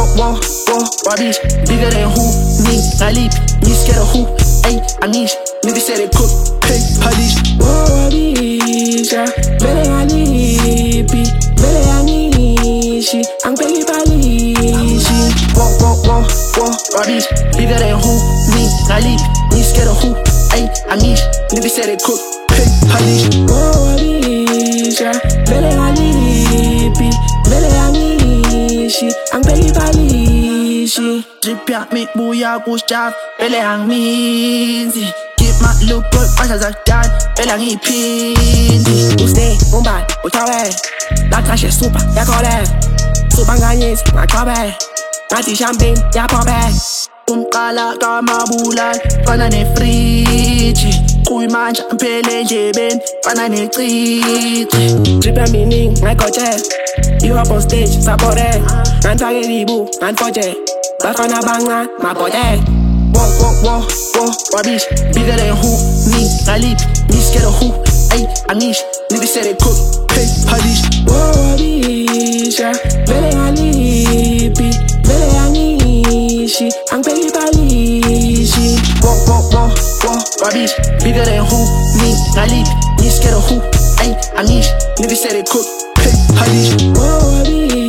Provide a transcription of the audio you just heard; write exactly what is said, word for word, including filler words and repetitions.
whoa, whoa, Wabish, bigger than who? Me, I leap, me scared of who? Ay, Anish, niggas say they cook, hey, police. Whoa, Wabish, bele alipi, bele anishi, ang pegi palishi. Whoa, whoa, whoa, whoa, Wabish, bigger than who? Me, I leap, me scared of who? Ay, Anish, niggas say they cook, hey, police. Whoa, Wabish, bele alipi, bele anishi, ang pegi palishi. Drip out me booyah push job, bele ang minzi. Keep my look good, fast as I die, bele ang ipinzi. Uste, umban, utawe, la trash super, ya kole. Super nganyis, ngakobe, ngati champagne, ya pobe. Umqala kamabulal, fana ne-fridge. Kuyimanja mphele endlebeni, fana necici. Drip ya meaning, ngakoche. You up on stage, sapore. Ngantake libu, ngantfoje. Bafana banga, mabote. Whoa, whoa, whoa, whoa, Wabish, bigger than who? Me, I leap, me scared of who? Ay, Anish, niggas say they cook, hey, police. Whoa, Wabish, bele alipi, bele anishi, ang pegi palishi. Whoa, whoa, whoa, whoa, Wabish, bigger than who? Me, I leap, me scared of who? Ay, Anish, niggas say they cook, hey, police. Whoa, Wabish.